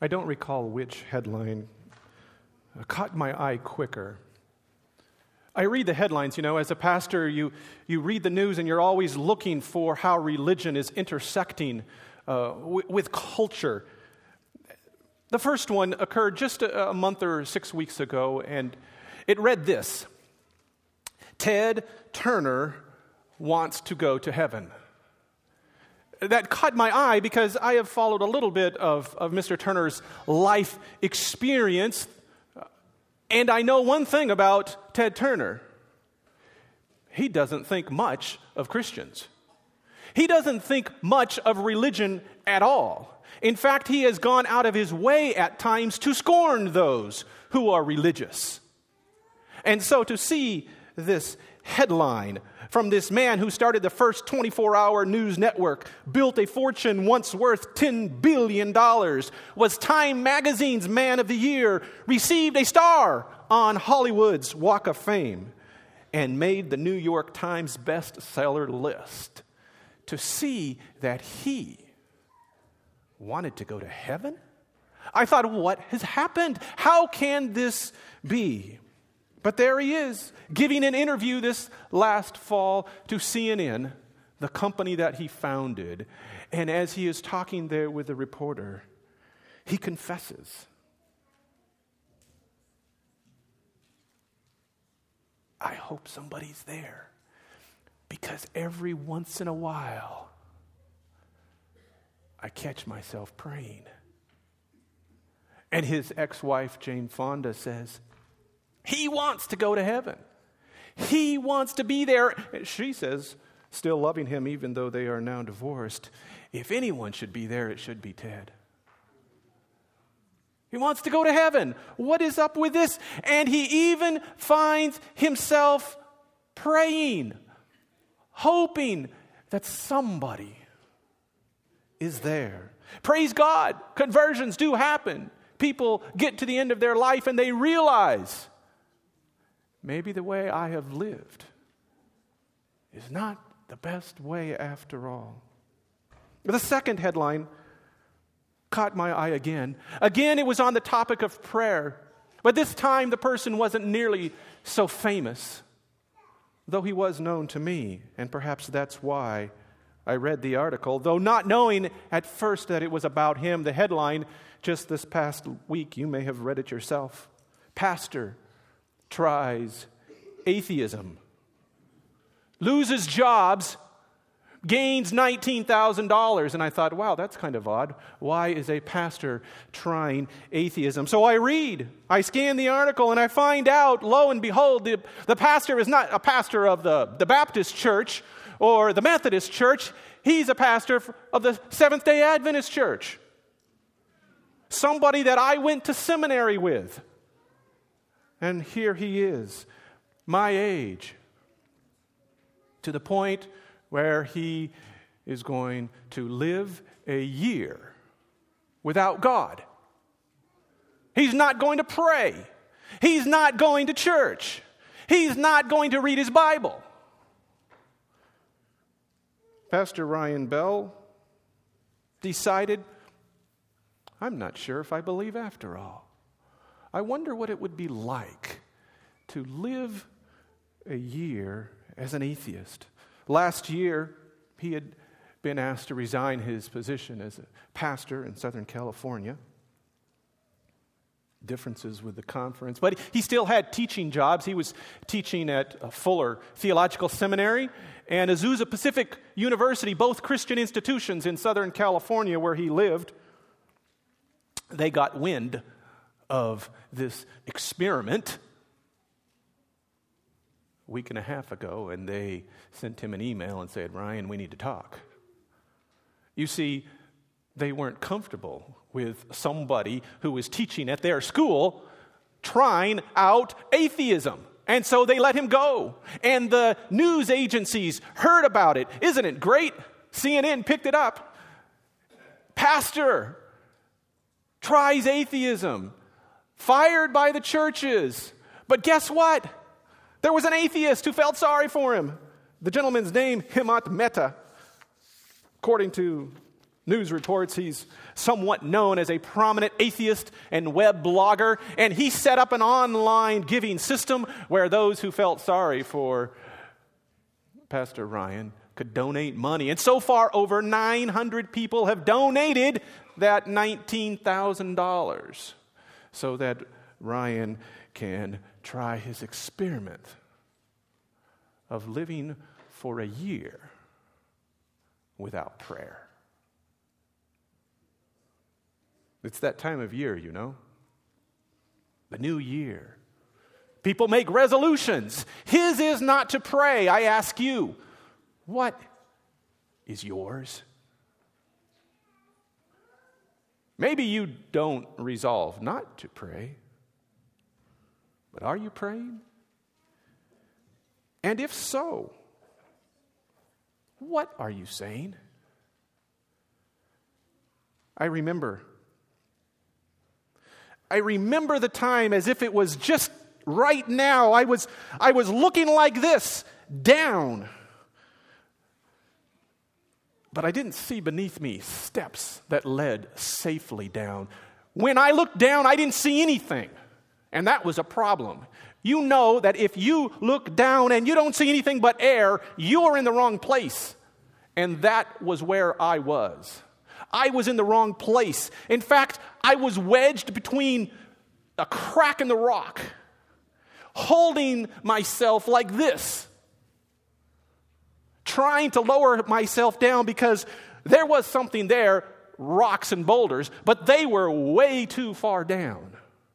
I don't recall which headline caught my eye quicker. I read the headlines, as a pastor, you read the news and you're always looking for how religion is intersecting with culture. The first one occurred just a month or 6 weeks ago, and it read this: Ted Turner wants to go to heaven. That caught my eye because I have followed a little bit of Mr. Turner's life experience, and I know one thing about Ted Turner. He doesn't think much of Christians. He doesn't think much of religion at all. In fact, he has gone out of his way at times to scorn those who are religious. And so to see this headline from this man who started the first 24-hour news network, built a fortune once worth $10 billion, was Time Magazine's Man of the Year, received a star on Hollywood's Walk of Fame, and made the New York Times bestseller list. To see that he wanted to go to heaven? I thought, what has happened? How can this be? But there he is, giving an interview this last fall to CNN, the company that he founded. And as he is talking there with the reporter, he confesses, I hope somebody's there, because every once in a while, I catch myself praying. And his ex-wife, Jane Fonda, says, he wants to go to heaven. He wants to be there. She says, still loving him even though they are now divorced, if anyone should be there, it should be Ted. He wants to go to heaven. What is up with this? And he even finds himself praying, hoping that somebody is there. Praise God. Conversions do happen. People get to the end of their life and they realize, maybe the way I have lived is not the best way after all. The second headline caught my eye again. Again, it was on the topic of prayer. But this time, the person wasn't nearly so famous, though he was known to me. And perhaps that's why I read the article, though not knowing at first that it was about him. The headline, just this past week, you may have read it yourself. Pastor tries atheism, loses jobs, gains $19,000. And I thought, wow, that's kind of odd. Why is a pastor trying atheism? So I scan the article, and I find out, lo and behold, the pastor is not a pastor of the Baptist church or the Methodist church. He's a pastor of the Seventh-day Adventist church. Somebody that I went to seminary with. And here he is, my age, to the point where he is going to live a year without God. He's not going to pray. He's not going to church. He's not going to read his Bible. Pastor Ryan Bell decided, I'm not sure if I believe after all. I wonder what it would be like to live a year as an atheist. Last year, he had been asked to resign his position as a pastor in Southern California. Differences with the conference. But he still had teaching jobs. He was teaching at Fuller Theological Seminary and Azusa Pacific University, both Christian institutions in Southern California where he lived. They got wind of this experiment a week and a half ago, and they sent him an email and said, Ryan, we need to talk. You see, they weren't comfortable with somebody who was teaching at their school trying out atheism. And so they let him go. And the news agencies heard about it. Isn't it great? CNN picked it up. Pastor tries atheism. Fired by the churches. But guess what? There was an atheist who felt sorry for him. The gentleman's name, Hemant Mehta, according to News reports he's somewhat known as a prominent atheist and web blogger, and he set up an online giving system where those who felt sorry for Pastor Ryan could donate money. And so far, over 900 people have donated that $19,000 so that Ryan can try his experiment of living for a year without prayer. It's that time of year, you know. The new year. People make resolutions. His is not to pray. I ask you, what is yours? Maybe you don't resolve not to pray, but are you praying? And if so, what are you saying? I remember the time as if it was just right now. I was looking like this, down. But I didn't see beneath me steps that led safely down. When I looked down, I didn't see anything. And that was a problem. You know that if you look down and you don't see anything but air, you're in the wrong place. And that was where I was. I was in the wrong place. In fact, I was wedged between a crack in the rock, holding myself like this, trying to lower myself down because there was something there, rocks and boulders, but they were way too far down.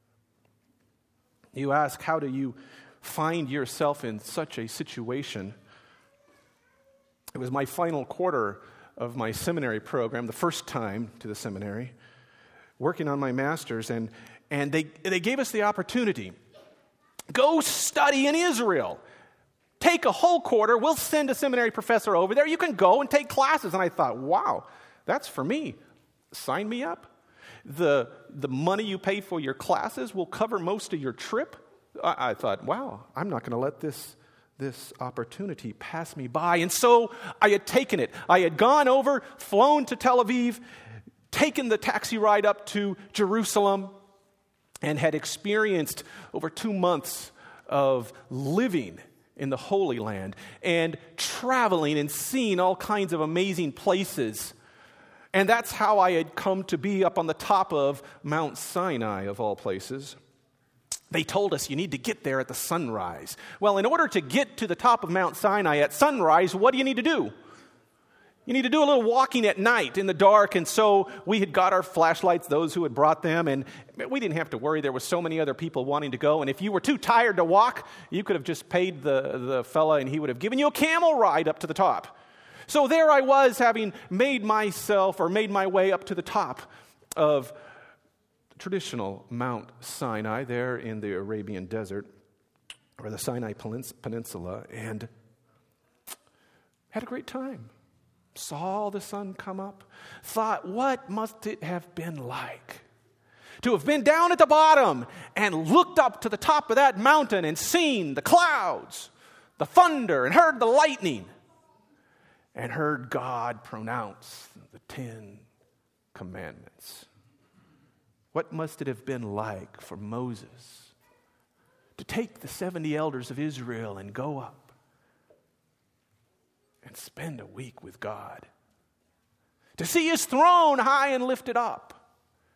You ask, how do you find yourself in such a situation? It was my final quarter of my seminary program, the first time to the seminary, working on my master's, and they gave us the opportunity. Go study in Israel. Take a whole quarter. We'll send a seminary professor over there. You can go and take classes. And I thought, wow, that's for me. Sign me up. The money you pay for your classes will cover most of your trip. I thought, wow, I'm not going to let this opportunity pass me by. And so I had taken it. I had gone over, flown to Tel Aviv, taken the taxi ride up to Jerusalem, and had experienced over 2 months of living in the Holy Land and traveling and seeing all kinds of amazing places. And that's how I had come to be up on the top of Mount Sinai, of all places. They told us you need to get there at the sunrise. Well, in order to get to the top of Mount Sinai at sunrise, what do you need to do? You need to do a little walking at night in the dark. And so we had got our flashlights, those who had brought them, and we didn't have to worry. There were so many other people wanting to go. And if you were too tired to walk, you could have just paid the fella and he would have given you a camel ride up to the top. So there I was, having made my way up to the top of traditional Mount Sinai there in the Arabian desert, or the Sinai Peninsula, and had a great time. Saw the sun come up, thought, what must it have been like to have been down at the bottom and looked up to the top of that mountain and seen the clouds, the thunder, and heard the lightning, and heard God pronounce the 10 Commandments. What must it have been like for Moses to take the 70 elders of Israel and go up and spend a week with God? To see his throne high and lifted up.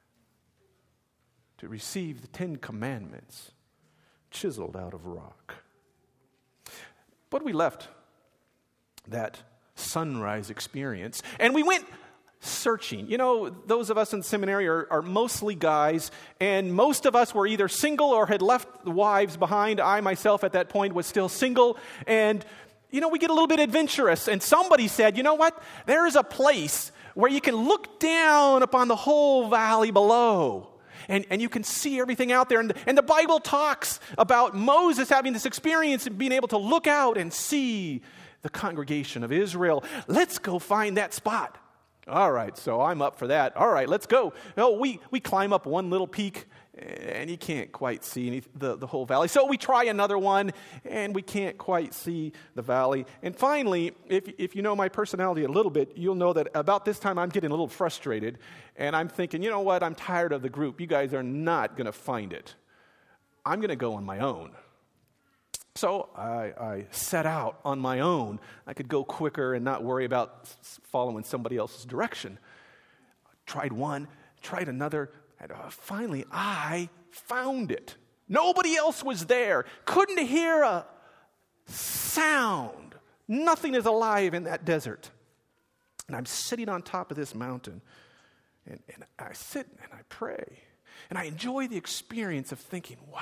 To receive the 10 Commandments chiseled out of rock. But we left that sunrise experience and we went searching. You know, those of us in seminary are mostly guys, and most of us were either single or had left wives behind. I myself at that point was still single, and you know, we get a little bit adventurous, and somebody said, you know what, there is a place where you can look down upon the whole valley below, and you can see everything out there, and the Bible talks about Moses having this experience and being able to look out and see the congregation of Israel. Let's go find that spot. All right, so I'm up for that. All right, let's go. Oh, we climb up one little peak and you can't quite see the whole valley. So we try another one, and we can't quite see the valley. And finally, if you know my personality a little bit, you'll know that about this time I'm getting a little frustrated, and I'm thinking, you know what, I'm tired of the group. You guys are not going to find it. I'm going to go on my own. So I set out on my own. I could go quicker and not worry about following somebody else's direction. Tried one, tried another, and finally I found it. Nobody else was there. Couldn't hear a sound. Nothing is alive in that desert. And I'm sitting on top of this mountain, and I sit and I pray. And I enjoy the experience of thinking, wow,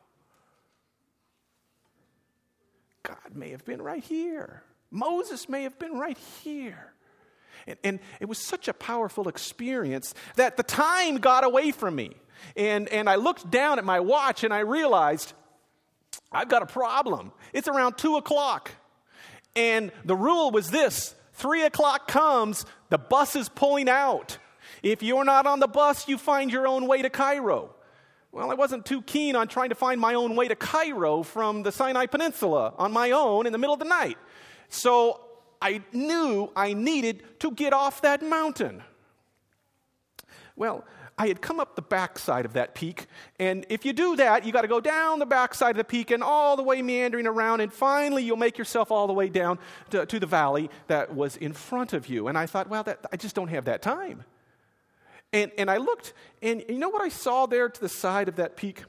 God may have been right here. Moses may have been right here. And it was such a powerful experience that the time got away from me. And I looked down at my watch and I realized I've got a problem. It's around 2 o'clock. And the rule was this: 3 o'clock comes, the bus is pulling out. If you're not on the bus, you find your own way to Cairo. Well, I wasn't too keen on trying to find my own way to Cairo from the Sinai Peninsula on my own in the middle of the night. So I knew I needed to get off that mountain. Well, I had come up the backside of that peak, and if you do that, you got to go down the backside of the peak and all the way meandering around, and finally you'll make yourself all the way down to the valley that was in front of you. And I thought, well, I just don't have that time. And I looked, and you know what I saw there to the side of that peak?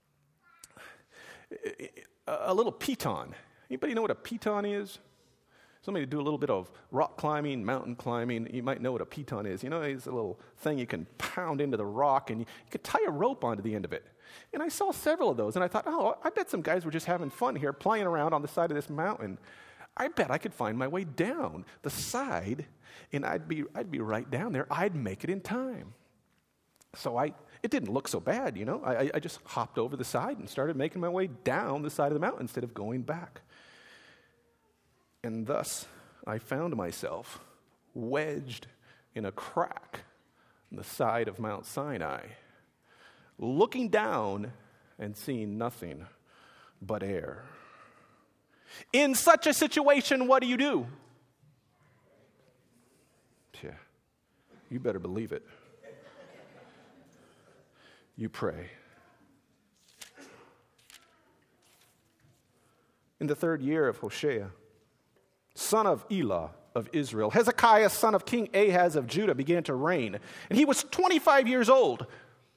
A little piton. Anybody know what a piton is? Somebody do a little bit of rock climbing, mountain climbing. You might know what a piton is. You know, it's a little thing you can pound into the rock, and you can tie a rope onto the end of it. And I saw several of those, and I thought, oh, I bet some guys were just having fun here, playing around on the side of this mountain. I bet I could find my way down the side, and I'd be right down there. I'd make it in time. So it didn't look so bad, you know. I just hopped over the side and started making my way down the side of the mountain instead of going back. And thus, I found myself wedged in a crack on the side of Mount Sinai, looking down and seeing nothing but air. In such a situation, what do? Yeah, you better believe it. You pray. In the 3rd year of Hoshea, son of Elah of Israel, Hezekiah, son of King Ahaz of Judah, began to reign, and he was 25 years old.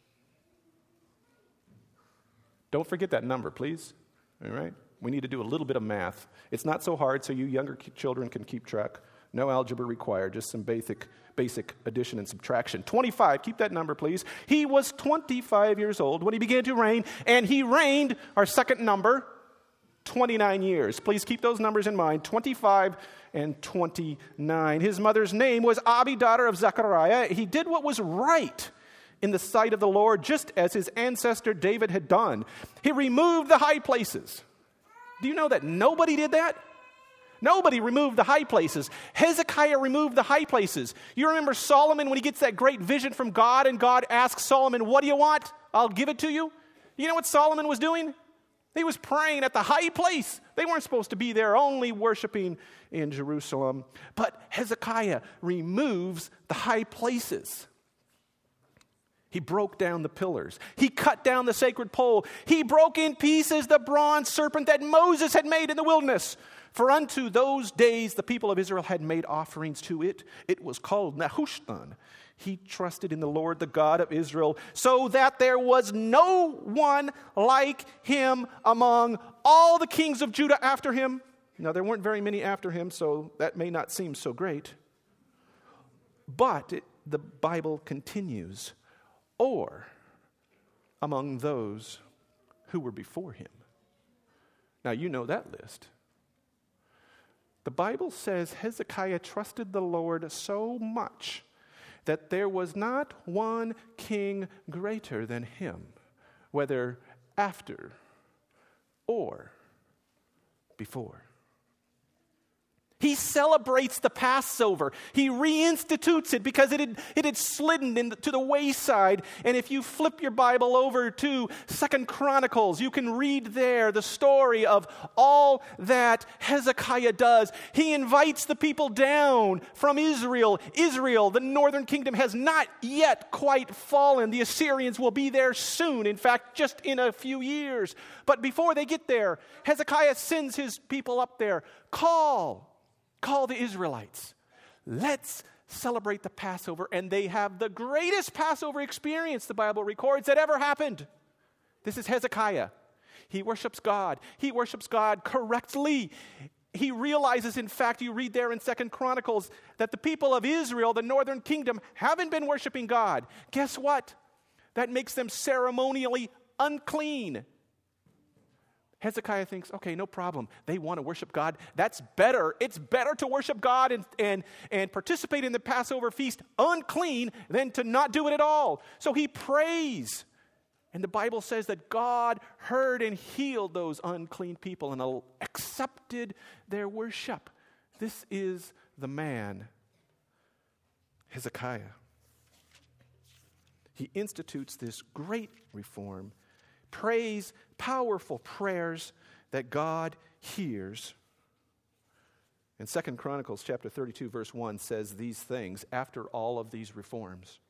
Don't forget that number, please. All right? We need to do a little bit of math. It's not so hard, so you younger children can keep track. No algebra required, just some basic addition and subtraction. 25, keep that number, please. He was 25 years old when he began to reign, and he reigned, our second number, 29 years. Please keep those numbers in mind, 25 and 29. His mother's name was Abi, daughter of Zechariah. He did what was right in the sight of the Lord, just as his ancestor David had done. He removed the high places. Do you know that nobody did that? Nobody removed the high places. Hezekiah removed the high places. You remember Solomon when he gets that great vision from God, and God asks Solomon, what do you want? I'll give it to you. You know what Solomon was doing? He was praying at the high place. They weren't supposed to be there, only worshiping in Jerusalem. But Hezekiah removes the high places. He broke down the pillars. He cut down the sacred pole. He broke in pieces the bronze serpent that Moses had made in the wilderness. For unto those days the people of Israel had made offerings to it. It was called Nehushtan. He trusted in the Lord, the God of Israel, so that there was no one like him among all the kings of Judah after him. Now, there weren't very many after him, so that may not seem so great. But the Bible continues, or among those who were before him. Now, you know that list. The Bible says Hezekiah trusted the Lord so much that there was not one king greater than him, whether after or before. He celebrates the Passover. He reinstitutes it because it had slidden to the wayside. And if you flip your Bible over to 2 Chronicles, you can read there the story of all that Hezekiah does. He invites the people down from Israel. Israel, the northern kingdom, has not yet quite fallen. The Assyrians will be there soon. In fact, just in a few years. But before they get there, Hezekiah sends his people up there. Call the Israelites. Let's celebrate the Passover. And they have the greatest Passover experience, the Bible records, that ever happened. This is Hezekiah. He worships God. He worships God correctly. He realizes, in fact, you read there in 2 Chronicles, that the people of Israel, the northern kingdom, haven't been worshiping God. Guess what? That makes them ceremonially unclean. Hezekiah thinks, okay, no problem. They want to worship God. That's better. It's better to worship God and participate in the Passover feast unclean than to not do it at all. So he prays. And the Bible says that God heard and healed those unclean people and accepted their worship. This is the man, Hezekiah. He institutes this great reform, prays powerful prayers that God hears. And 2 Chronicles chapter 32 verse 1 says these things after all of these reforms.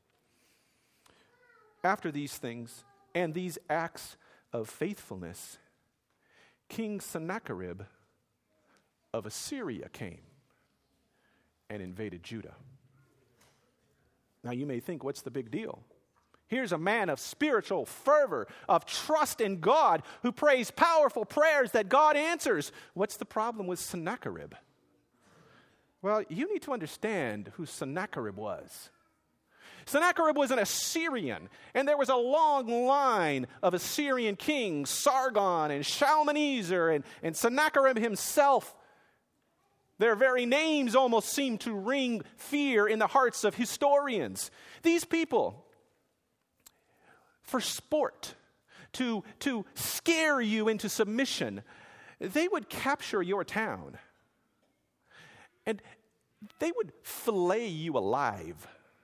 After these things and these acts of faithfulness, King Sennacherib of Assyria came and invaded Judah. Now you may think, what's the big deal? Here's a man of spiritual fervor, of trust in God, who prays powerful prayers that God answers. What's the problem with Sennacherib? Well, you need to understand who Sennacherib was. Sennacherib was an Assyrian, and there was a long line of Assyrian kings, Sargon and Shalmaneser and Sennacherib himself. Their very names almost seem to ring fear in the hearts of historians. These people, for sport, to scare you into submission, they would capture your town. And they would fillet you alive.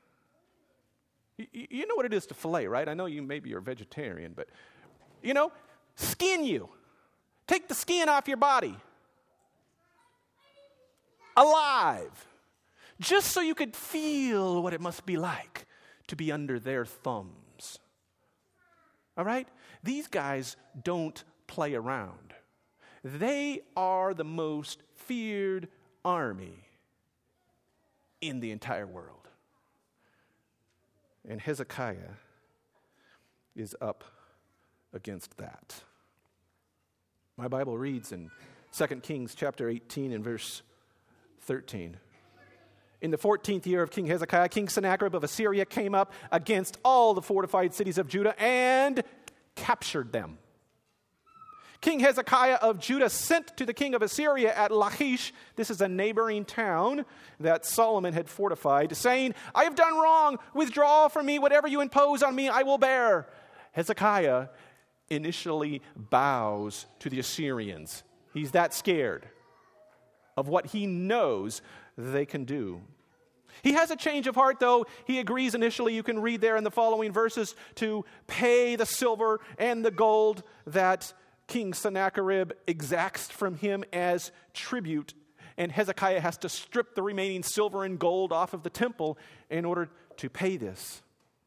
You know what it is to fillet, right? I know maybe you're a vegetarian, but, skin you. Take the skin off your body. Alive. Just so you could feel what it must be like to be under their thumbs. All right? These guys don't play around. They are the most feared army in the entire world. And Hezekiah is up against that. My Bible reads in 2 Kings chapter 18 and verse 13. In the 14th year of King Hezekiah, King Sennacherib of Assyria came up against all the fortified cities of Judah and captured them. King Hezekiah of Judah sent to the king of Assyria at Lachish, this is a neighboring town that Solomon had fortified, saying, I have done wrong. Withdraw from me. Whatever you impose on me, I will bear. Hezekiah initially bows to the Assyrians. He's that scared of what he knows they can do. He has a change of heart, though. He agrees initially, you can read there in the following verses, to pay the silver and the gold that King Sennacherib exacts from him as tribute. And Hezekiah has to strip the remaining silver and gold off of the temple in order to pay this.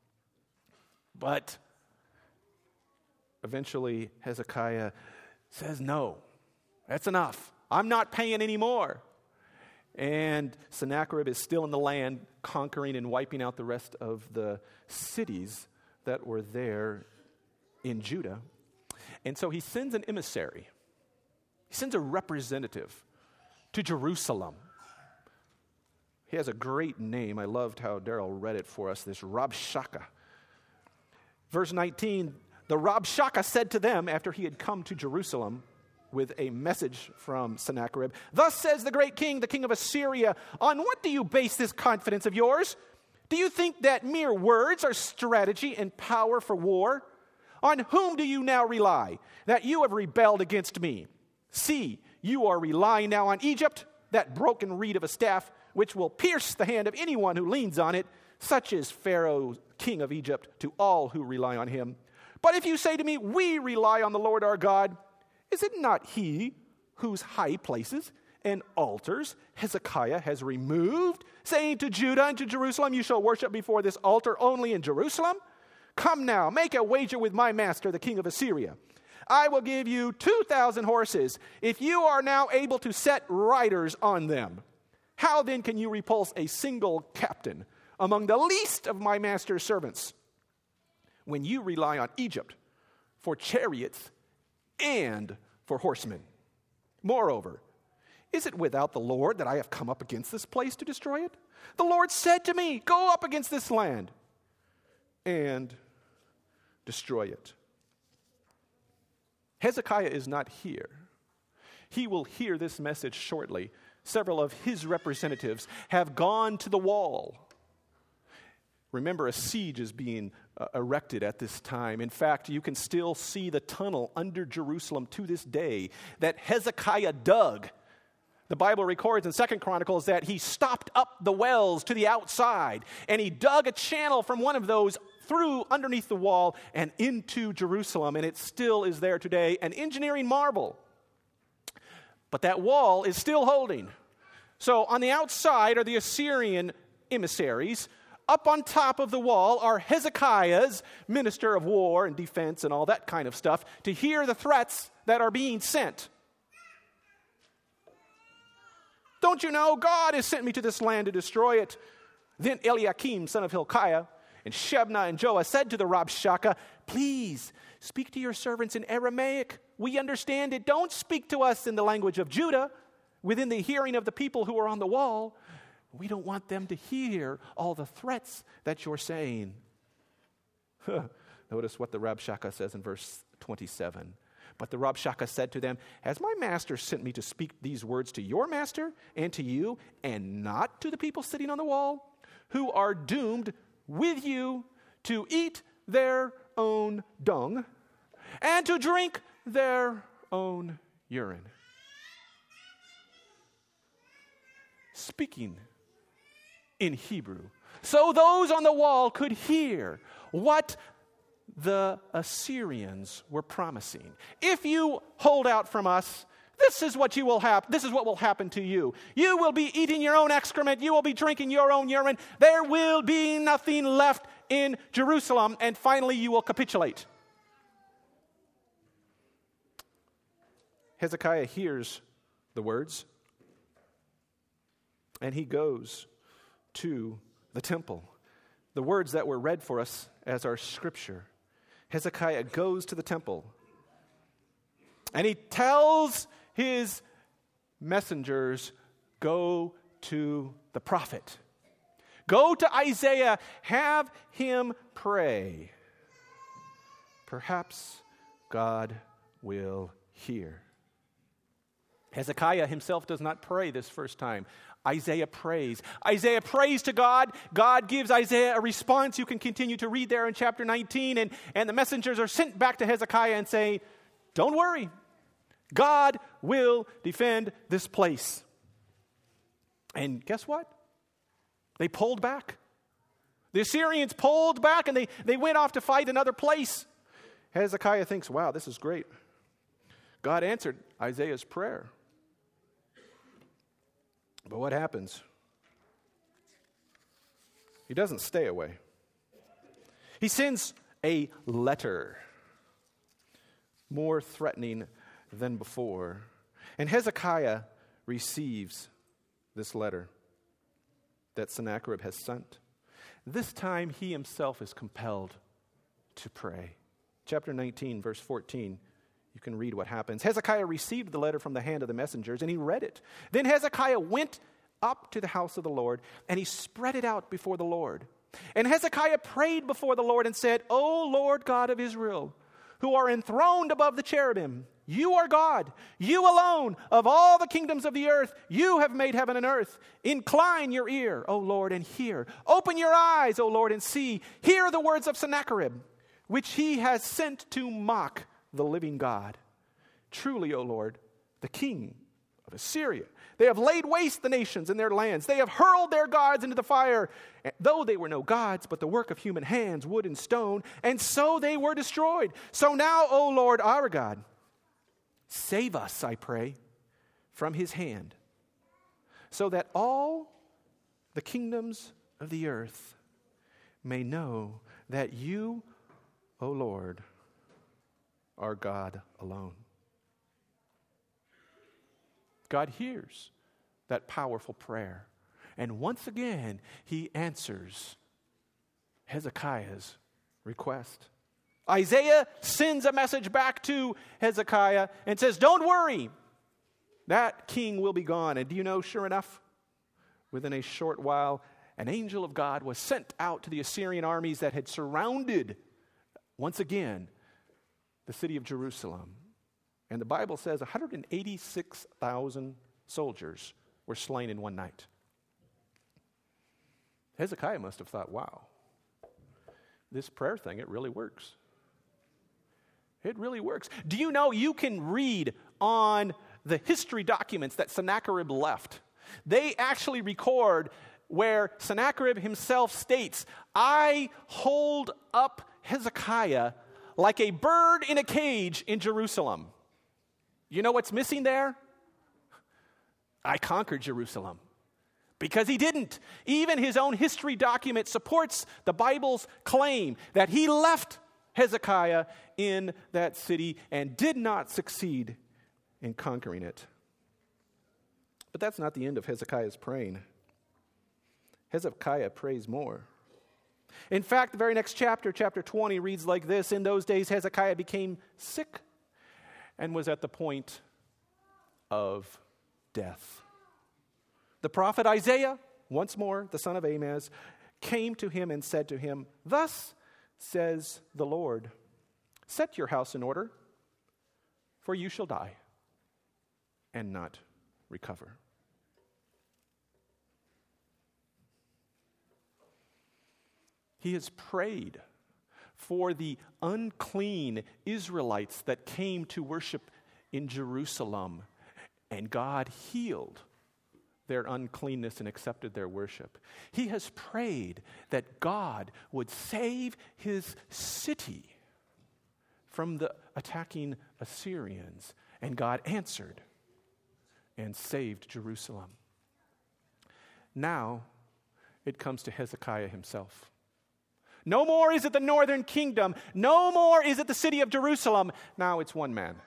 But eventually Hezekiah says, no, that's enough. I'm not paying any more. And Sennacherib is still in the land, conquering and wiping out the rest of the cities that were there in Judah. And so he sends an emissary. He sends a representative to Jerusalem. He has a great name. I loved how Daryl read it for us, this Rabshakeh. Verse 19, the Rabshakeh said to them after he had come to Jerusalem with a message from Sennacherib, thus says the great king, the king of Assyria, on what do you base this confidence of yours? Do you think that mere words are strategy and power for war? On whom do you now rely, that you have rebelled against me? See, you are relying now on Egypt, that broken reed of a staff, which will pierce the hand of anyone who leans on it. Such is Pharaoh, king of Egypt, to all who rely on him. But if you say to me, we rely on the Lord our God, is it not he whose high places and altars Hezekiah has removed, saying to Judah and to Jerusalem, you shall worship before this altar only in Jerusalem? Come now, make a wager with my master, the king of Assyria. I will give you 2,000 horses if you are now able to set riders on them. How then can you repulse a single captain among the least of my master's servants, when you rely on Egypt for chariots and for horsemen? Moreover, is it without the Lord that I have come up against this place to destroy it? The Lord said to me, go up against this land and destroy it. Hezekiah is not here. He will hear this message shortly. Several of his representatives have gone to the wall. Remember, a siege is being erected at this time. In fact, you can still see the tunnel under Jerusalem to this day that Hezekiah dug. The Bible records in 2 Chronicles that he stopped up the wells to the outside, and he dug a channel from one of those through underneath the wall and into Jerusalem, and it still is there today, an engineering marvel. But that wall is still holding. So on the outside are the Assyrian emissaries. Up on top of the wall are Hezekiah's minister of war and defense and all that kind of stuff to hear the threats that are being sent. Don't you know God has sent me to this land to destroy it? Then Eliakim, son of Hilkiah, and Shebna and Joah said to the Rabshakeh, please speak to your servants in Aramaic. We understand it. Don't speak to us in the language of Judah, within the hearing of the people who are on the wall. We don't want them to hear all the threats that you're saying. Notice what the Rabshakeh says in verse 27. But the Rabshakeh said to them, has my master sent me to speak these words to your master and to you, and not to the people sitting on the wall, who are doomed with you to eat their own dung and to drink their own urine? Speaking in Hebrew, so those on the wall could hear what the Assyrians were promising. If you hold out from us, this is what will happen to you. You will be eating your own excrement. You will be drinking your own urine. There will be nothing left in Jerusalem, and finally you will capitulate. Hezekiah hears the words, and he goes to the temple. The words that were read for us as our scripture. Hezekiah goes to the temple, and he tells his messengers, go to the prophet. Go to Isaiah, have him pray. Perhaps God will hear. Hezekiah himself does not pray this first time. Isaiah prays. Isaiah prays to God. God gives Isaiah a response. You can continue to read there in chapter 19. And the messengers are sent back to Hezekiah and say, don't worry. God will defend this place. And guess what? They pulled back. The Assyrians pulled back and they went off to fight another place. Hezekiah thinks, wow, this is great. God answered Isaiah's prayer. But what happens? He doesn't stay away. He sends a letter, more threatening than before. And Hezekiah receives this letter that Sennacherib has sent. This time he himself is compelled to pray. Chapter 19, verse 14. You can read what happens. Hezekiah received the letter from the hand of the messengers, and he read it. Then Hezekiah went up to the house of the Lord, and he spread it out before the Lord. And Hezekiah prayed before the Lord and said, O Lord God of Israel, who are enthroned above the cherubim, you are God, you alone, of all the kingdoms of the earth, you have made heaven and earth. Incline your ear, O Lord, and hear. Open your eyes, O Lord, and see. Hear the words of Sennacherib, which he has sent to mock the living God. Truly, O Lord, the king of Assyria. They have laid waste the nations and their lands. They have hurled their gods into the fire, though they were no gods, but the work of human hands, wood and stone, and so they were destroyed. So now, O Lord our God, save us, I pray, from his hand, so that all the kingdoms of the earth may know that you, O Lord, are God alone. God hears that powerful prayer. And once again, he answers Hezekiah's request. Isaiah sends a message back to Hezekiah and says, don't worry, that king will be gone. And do you know, sure enough, within a short while, an angel of God was sent out to the Assyrian armies that had surrounded, once again, the city of Jerusalem. And the Bible says 186,000 soldiers were slain in one night. Hezekiah must have thought, wow, this prayer thing, it really works. It really works. Do you know you can read on the history documents that Sennacherib left? They actually record where Sennacherib himself states, I hold up Hezekiah like a bird in a cage in Jerusalem. You know what's missing there? I conquered Jerusalem. Because he didn't. Even his own history document supports the Bible's claim that he left Hezekiah in that city and did not succeed in conquering it. But that's not the end of Hezekiah's praying. Hezekiah prays more. In fact, the very next chapter, chapter 20, reads like this. In those days, Hezekiah became sick and was at the point of death. The prophet Isaiah, once more, the son of Amoz, came to him and said to him, thus says the Lord, set your house in order, for you shall die and not recover. He has prayed for the unclean Israelites that came to worship in Jerusalem, and God healed their uncleanness and accepted their worship. He has prayed that God would save his city from the attacking Assyrians, and God answered and saved Jerusalem. Now it comes to Hezekiah himself. No more is it the northern kingdom. No more is it the city of Jerusalem. Now it's one man.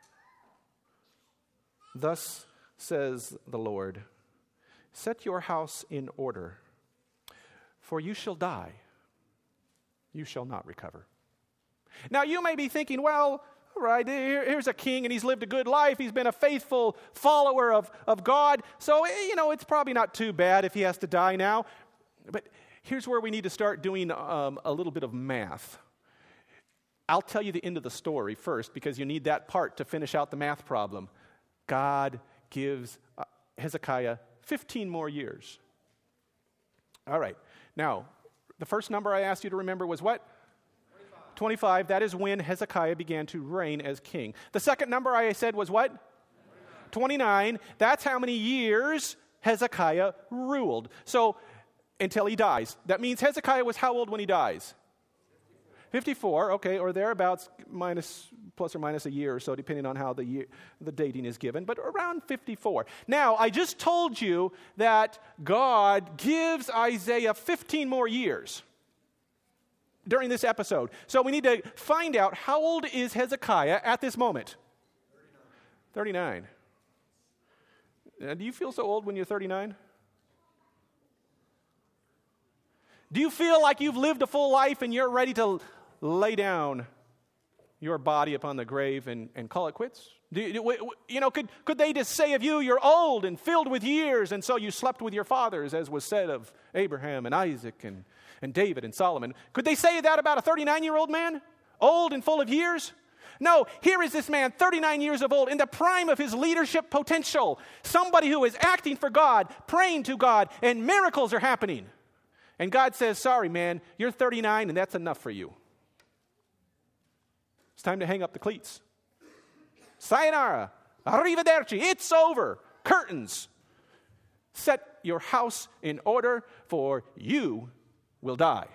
Thus says the Lord, set your house in order, for you shall die. You shall not recover. Now you may be thinking, well, all right, here's a king and he's lived a good life. He's been a faithful follower of God. So, it's probably not too bad if he has to die now. But here's where we need to start doing a little bit of math. I'll tell you the end of the story first because you need that part to finish out the math problem. God gives Hezekiah 15 more years. All right. Now, the first number I asked you to remember was what? 25. That is when Hezekiah began to reign as king. The second number I said was what? 29. That's how many years Hezekiah ruled. So, until he dies. That means Hezekiah was how old when he dies? 54, okay, or thereabouts, plus or minus a year or so, depending on how the dating is given, but around 54. Now, I just told you that God gives Isaiah 15 more years during this episode. So we need to find out, how old is Hezekiah at this moment? 39. Do you feel so old when you're 39? Do you feel like you've lived a full life and you're ready to lay down your body upon the grave and call it quits? Could they just say of you, you're old and filled with years, and so you slept with your fathers, as was said of Abraham and Isaac and David and Solomon? Could they say that about a 39-year-old man, old and full of years? No, here is this man, 39 years of old, in the prime of his leadership potential, somebody who is acting for God, praying to God, and miracles are happening. And God says, sorry, man, you're 39 and that's enough for you. It's time to hang up the cleats. Sayonara. Arrivederci. It's over. curtains. Set your house in order, for you will die.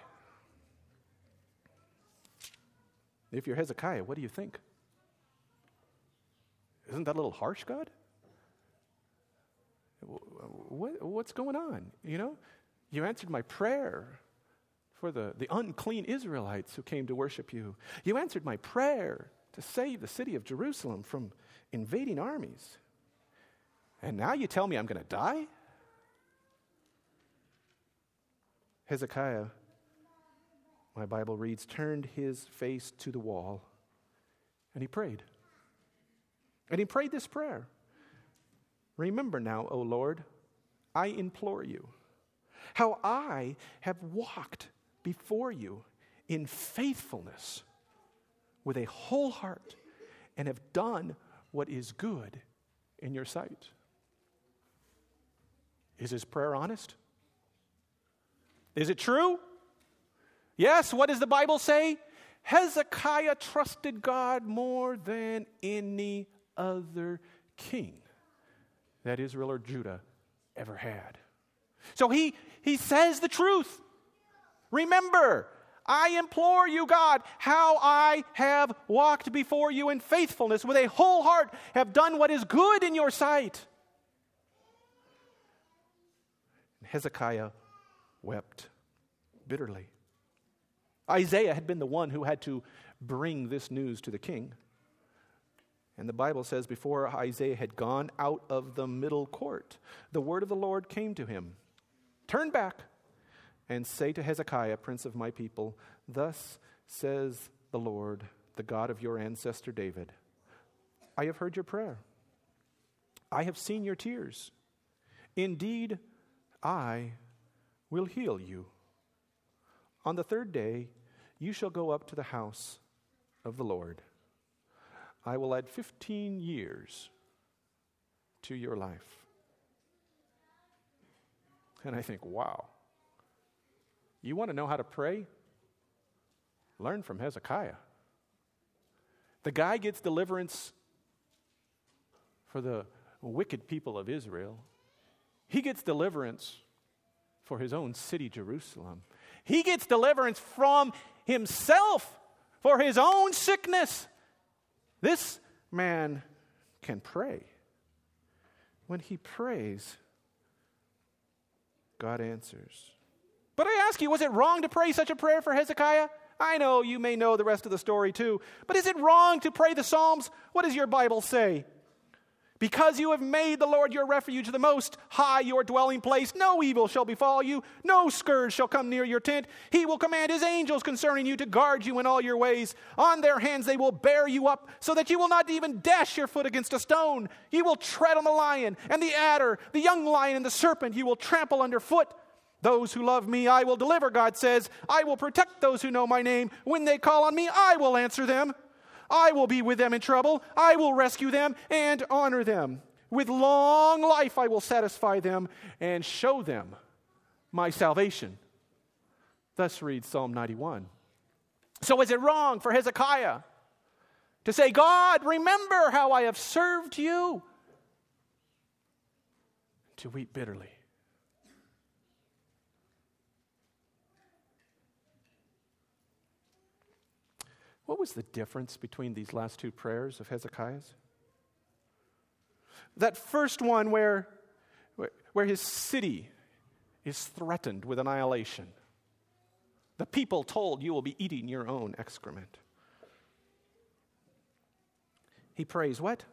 If you're Hezekiah, what do you think? Isn't that a little harsh, God? What's going on? You know, you answered my prayer for the unclean Israelites who came to worship you. You answered my prayer to save the city of Jerusalem from invading armies. And now you tell me I'm going to die? Hezekiah, my Bible reads, turned his face to the wall, and he prayed. And he prayed this prayer. Remember now, O Lord, I implore you, how I have walked before you in faithfulness with a whole heart and have done what is good in your sight. Is his prayer honest? Is it true? Yes, what does the Bible say? Hezekiah trusted God more than any other king that Israel or Judah ever had. So he says the truth. Remember, I implore you, God, how I have walked before you in faithfulness with a whole heart, have done what is good in your sight. And Hezekiah wept bitterly. Isaiah had been the one who had to bring this news to the king. And the Bible says before Isaiah had gone out of the middle court, the word of the Lord came to him. Turn back and say to Hezekiah, prince of my people, thus says the Lord, the God of your ancestor David, I have heard your prayer. I have seen your tears. Indeed, I will heal you. On the third day, you shall go up to the house of the Lord. I will add 15 years to your life. And I think, wow. You want to know how to pray? Learn from Hezekiah. The guy gets deliverance for the wicked people of Israel. He gets deliverance for his own city, Jerusalem. He gets deliverance from himself for his own sickness. This man can pray. When he prays, God answers. But I ask you, was it wrong to pray such a prayer for Hezekiah? I know you may know the rest of the story too, but is it wrong to pray the Psalms? What does your Bible say? Because you have made the Lord your refuge, the Most High your dwelling place, no evil shall befall you, no scourge shall come near your tent. He will command his angels concerning you to guard you in all your ways. On their hands they will bear you up, so that you will not even dash your foot against a stone. You will tread on the lion and the adder, the young lion and the serpent you will trample underfoot. Those who love me I will deliver, God says. I will protect those who know my name. When they call on me, I will answer them. I will be with them in trouble. I will rescue them and honor them. With long life I will satisfy them and show them my salvation. Thus reads Psalm 91. So is it wrong for Hezekiah to say, God, remember how I have served you? To weep bitterly. What was the difference between these last two prayers of Hezekiah's? That first one where his city is threatened with annihilation. The people told, you will be eating your own excrement. He prays what?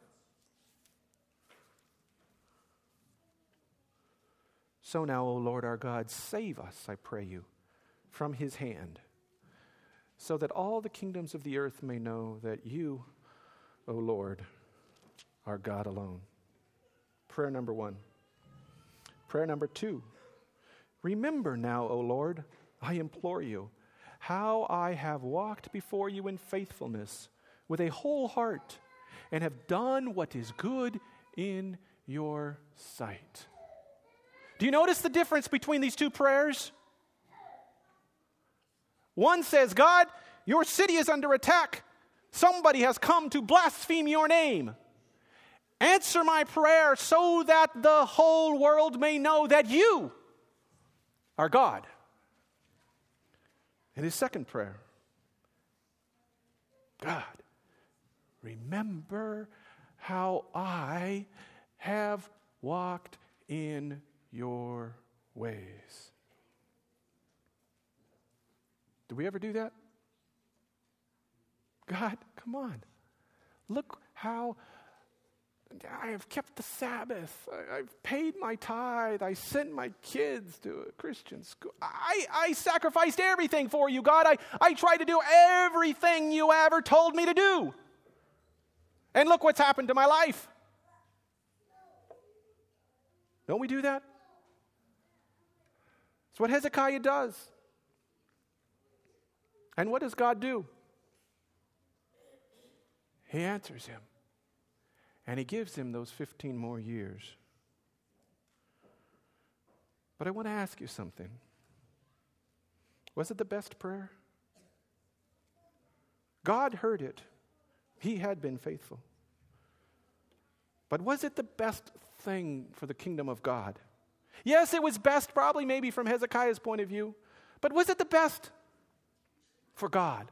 So now, O Lord our God, save us, I pray you, from his hand, so that all the kingdoms of the earth may know that you, O Lord, are God alone. Prayer number 1. Prayer number 2. Remember now, O Lord, I implore you, how I have walked before you in faithfulness with a whole heart and have done what is good in your sight. Do you notice the difference between these two prayers? One says, God, your city is under attack. Somebody has come to blaspheme your name. Answer my prayer so that the whole world may know that you are God. And his second prayer, God, remember how I have walked in your ways. Do we ever do that? God, come on. Look how I have kept the Sabbath. I've paid my tithe. I sent my kids to a Christian school. I sacrificed everything for you, God. I tried to do everything you ever told me to do. And look what's happened to my life. Don't we do that? That's what Hezekiah does. And what does God do? He answers him. And he gives him those 15 more years. But I want to ask you something. Was it the best prayer? God heard it. He had been faithful. But was it the best thing for the kingdom of God? Yes, it was best, probably maybe from Hezekiah's point of view. But was it the best for God?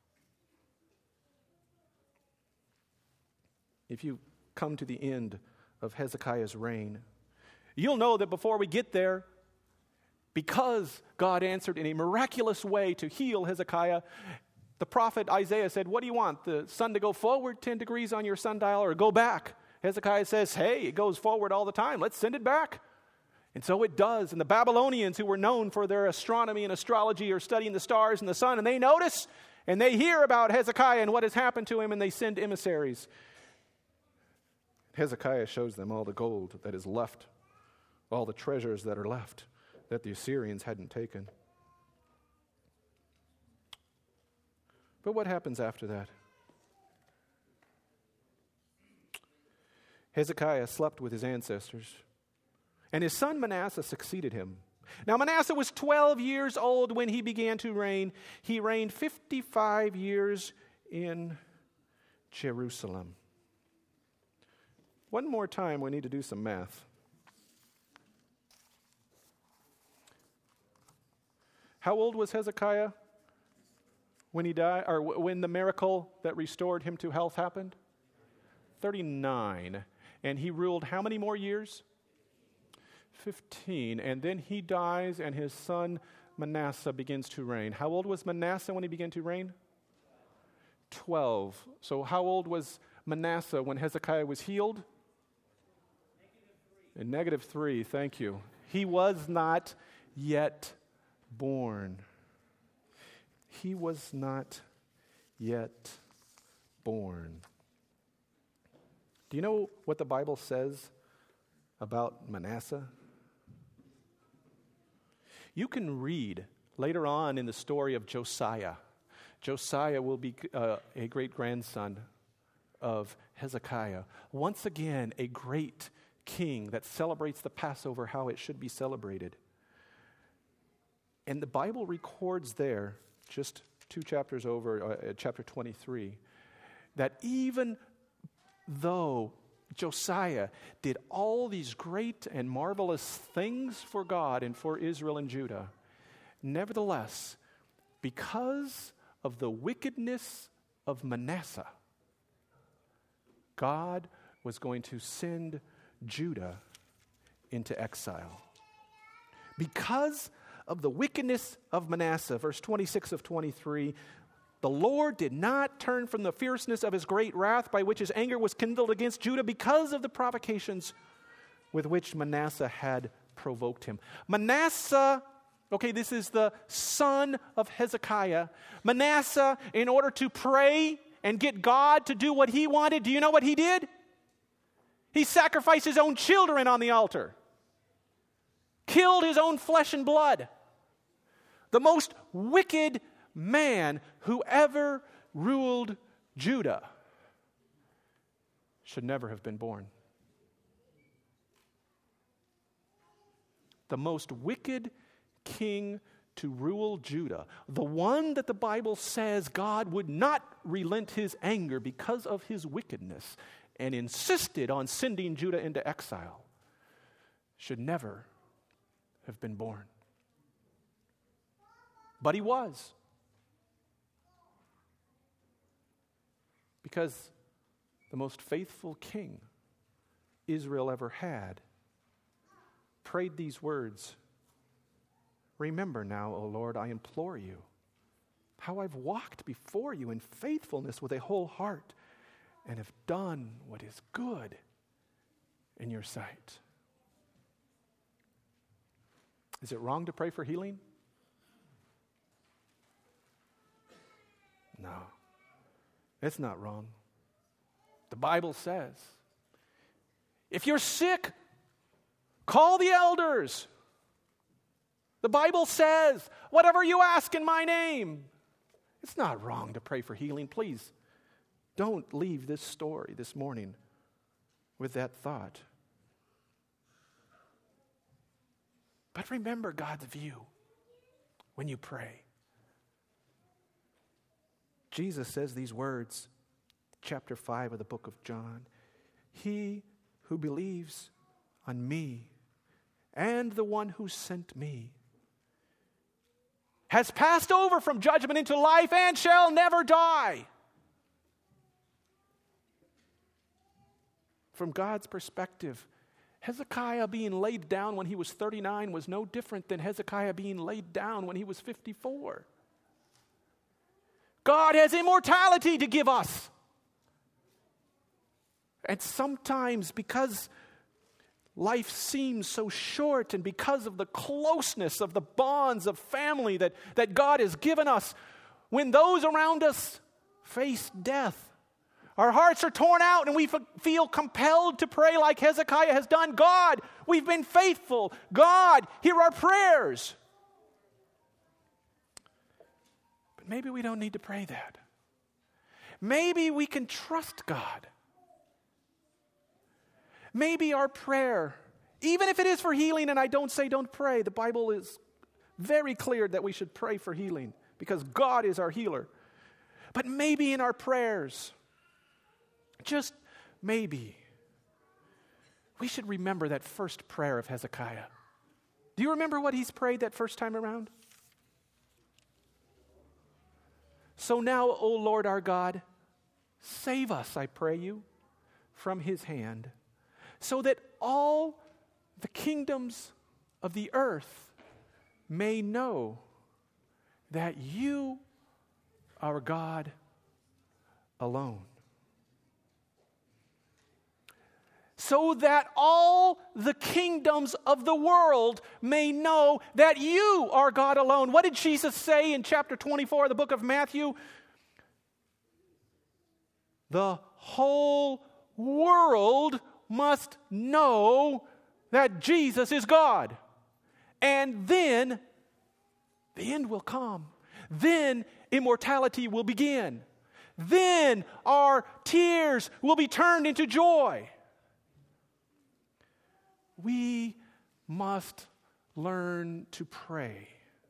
If you come to the end of Hezekiah's reign, you'll know that before we get there, because God answered in a miraculous way to heal Hezekiah, the prophet Isaiah said, what do you want, the sun to go forward 10 degrees on your sundial or go back? Hezekiah says, hey, it goes forward all the time. Let's send it back. And so it does. And the Babylonians, who were known for their astronomy and astrology, are studying the stars and the sun, and they notice and they hear about Hezekiah and what has happened to him, and they send emissaries. Hezekiah shows them all the gold that is left, all the treasures that are left that the Assyrians hadn't taken. But what happens after that? Hezekiah slept with his ancestors, and his son Manasseh succeeded him. Now Manasseh was 12 years old when he began to reign. He reigned 55 years in Jerusalem. One more time, we need to do some math. How old was Hezekiah when he died, or when the miracle that restored him to health happened? 39. And he ruled how many more years? 15. And then he dies, and his son Manasseh begins to reign. How old was Manasseh when he began to reign? 12. So how old was Manasseh when Hezekiah was healed? -3, thank you. He was not yet born. He was not yet born. Do you know what the Bible says about Manasseh? You can read later on in the story of Josiah. Josiah will be a great-grandson of Hezekiah. Once again, a great king that celebrates the Passover how it should be celebrated. And the Bible records there, just 2 chapters over, chapter 23, that even though Josiah did all these great and marvelous things for God and for Israel and Judah, nevertheless, because of the wickedness of Manasseh, God was going to send Judah into exile. Because of the wickedness of Manasseh, verse 26 of 23, the Lord did not turn from the fierceness of his great wrath by which his anger was kindled against Judah because of the provocations with which Manasseh had provoked him. Manasseh, okay, this is the son of Hezekiah. Manasseh, in order to pray and get God to do what he wanted, do you know what he did? He sacrificed his own children on the altar. Killed his own flesh and blood. The most wicked man who ever ruled Judah should never have been born. The most wicked king to rule Judah, the one that the Bible says God would not relent his anger because of his wickedness, and insisted on sending Judah into exile should never have been born. But he was. Because the most faithful king Israel ever had prayed these words, "Remember now, O Lord, I implore you, how I've walked before you in faithfulness with a whole heart and have done what is good in your sight." Is it wrong to pray for healing? No, it's not wrong. The Bible says, if you're sick, call the elders. The Bible says, whatever you ask in my name. It's not wrong to pray for healing. Please, don't leave this story this morning with that thought. But remember God's view when you pray. Jesus says these words, chapter 5 of the book of John. He who believes on me and the one who sent me has passed over from judgment into life and shall never die. From God's perspective, Hezekiah being laid down when he was 39 was no different than Hezekiah being laid down when he was 54. God has immortality to give us. And sometimes because life seems so short and because of the closeness of the bonds of family that God has given us, when those around us face death, our hearts are torn out and we feel compelled to pray like Hezekiah has done. God, we've been faithful. God, hear our prayers. But maybe we don't need to pray that. Maybe we can trust God. Maybe our prayer, even if it is for healing, and I don't say don't pray, the Bible is very clear that we should pray for healing because God is our healer. But maybe in our prayers, just maybe, we should remember that first prayer of Hezekiah. Do you remember what he's prayed that first time around? So now, O Lord our God, save us, I pray you, from his hand, so that all the kingdoms of the earth may know that you are God alone. So that all the kingdoms of the world may know that you are God alone. What did Jesus say in chapter 24 of the book of Matthew? The whole world must know that Jesus is God. And then the end will come. Then immortality will begin. Then our tears will be turned into joy. We must learn to pray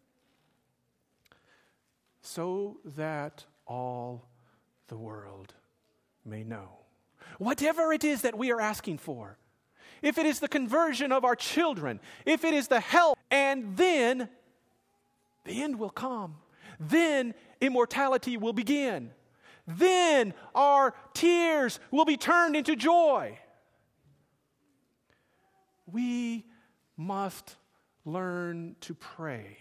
so that all the world may know. Whatever it is that we are asking for, if it is the conversion of our children, if it is the health, and then the end will come. Then immortality will begin. Then our tears will be turned into joy. We must learn to pray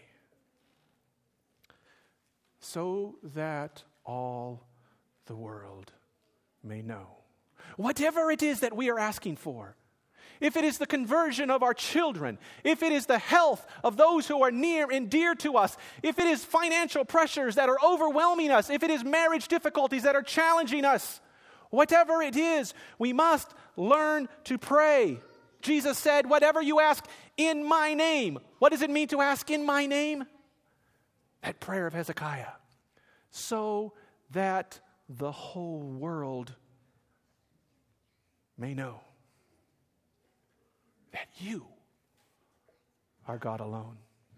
so that all the world may know. Whatever it is that we are asking for, if it is the conversion of our children, if it is the health of those who are near and dear to us, if it is financial pressures that are overwhelming us, if it is marriage difficulties that are challenging us, whatever it is, we must learn to pray. Jesus said, whatever you ask in my name. What does it mean to ask in my name? That prayer of Hezekiah. So that the whole world may know that you are God alone.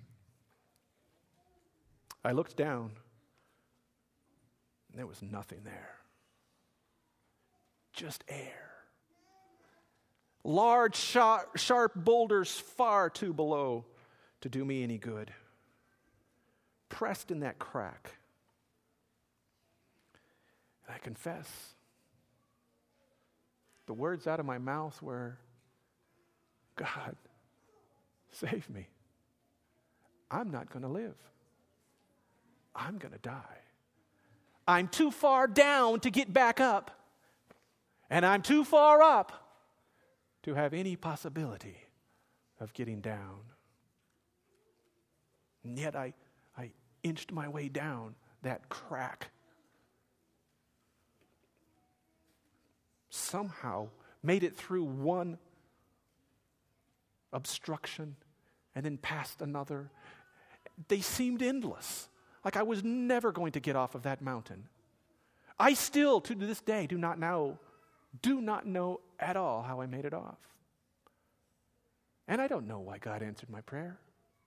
I looked down, and there was nothing there. Just air. Large, sharp boulders far too below to do me any good. Pressed in that crack. And I confess, the words out of my mouth were, God, save me. I'm not going to live. I'm going to die. I'm too far down to get back up, and I'm too far up to have any possibility of getting down. And yet I inched my way down that crack. Somehow made it through one obstruction and then past another. They seemed endless, like I was never going to get off of that mountain. I still, to this day, do not know at all how I made it off. And I don't know why God answered my prayer.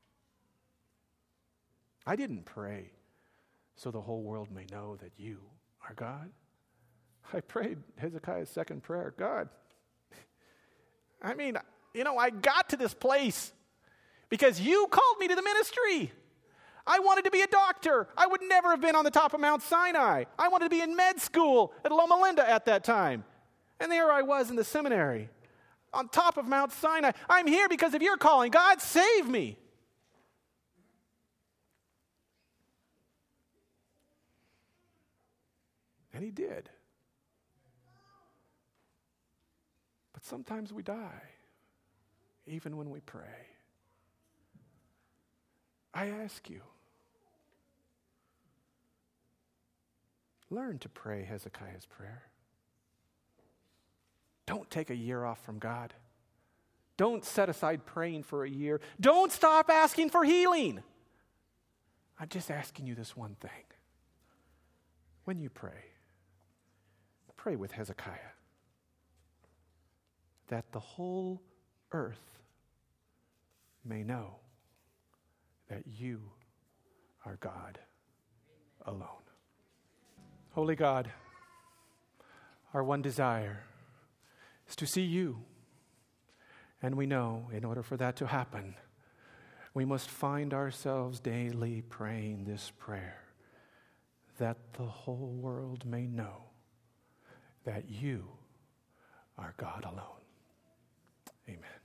I didn't pray so the whole world may know that you are God. I prayed Hezekiah's second prayer. God, I got to this place because you called me to the ministry. I wanted to be a doctor. I would never have been on the top of Mount Sinai. I wanted to be in med school at Loma Linda at that time. And there I was in the seminary, on top of Mount Sinai. I'm here because of your calling. God, save me. And he did. But sometimes we die, even when we pray. I ask you, learn to pray Hezekiah's prayer. Don't take a year off from God. Don't set aside praying for a year. Don't stop asking for healing. I'm just asking you this one thing. When you pray with Hezekiah, that the whole earth may know that you are God alone. Holy God, our one desire is to see you. And we know in order for that to happen, we must find ourselves daily praying this prayer, that the whole world may know that you are God alone. Amen.